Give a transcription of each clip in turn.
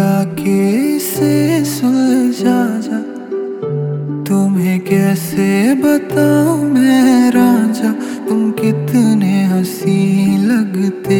आके इसे सुलझा जा। तुम्हें कैसे बताऊं मैं रांझा, तुम कितने हंसी लगते।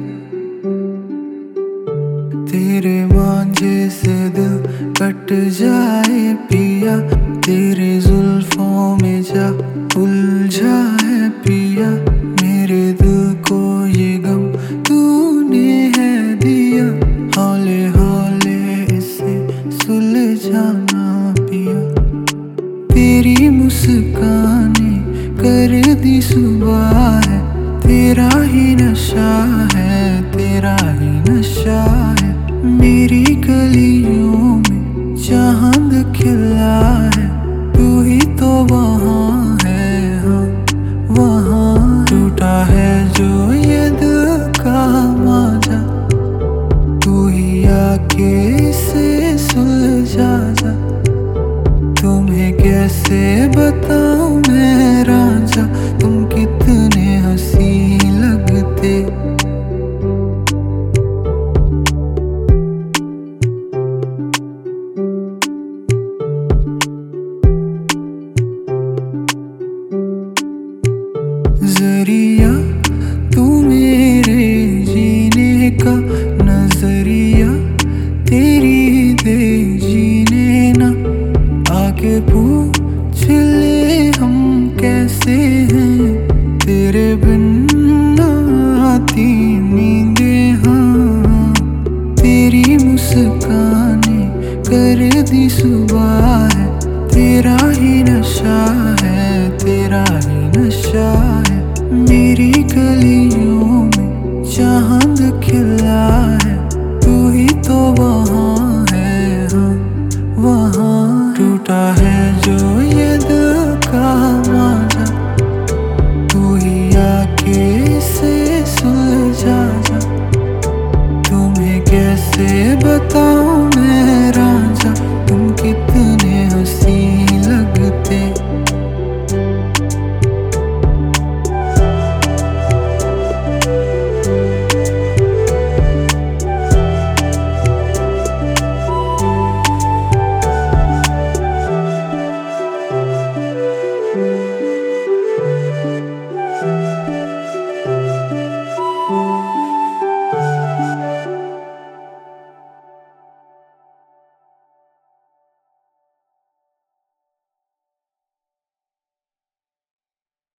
तेरे मांझे से दिल कट जाए पिया, तेरे जुल्फों में जा उलझा है पिया। मेरे दिल को ये गम तूने है दिया, हौले हौले इसे सुलझाना पिया। तेरी मुस्काने कर दी सुबह है, तेरा ही नशा है, तेरा ही नशा है। मेरी गलियों में चांद खिला है, तू ही तो वहाँ है, हाँ वहाँ। टूटा है जो ये दिल का मांझा, तू ही आके इसे सुलझा जा। तुम्हें कैसे बताऊं मैं रांझा, तुम कितने हंसी लगते। जरिया तू मेरे जीने का, नजरिया तेरी दे जीने ना। आके पूछ ले हम कैसे हैं, तेरे बिन ना आती नींदें हाँ। तेरी मुस्काने कर दी सुबह है, तेरा ही नशा है, तेरा ही नशा है। मेरी गलियों में चांद खिला है, तू ही तो वहाँ है, हाँ वहाँ। टूटा है जो ये दिल का मांझा, तू ही आके इसे सुलझा जा। तुम्हें कैसे बताऊं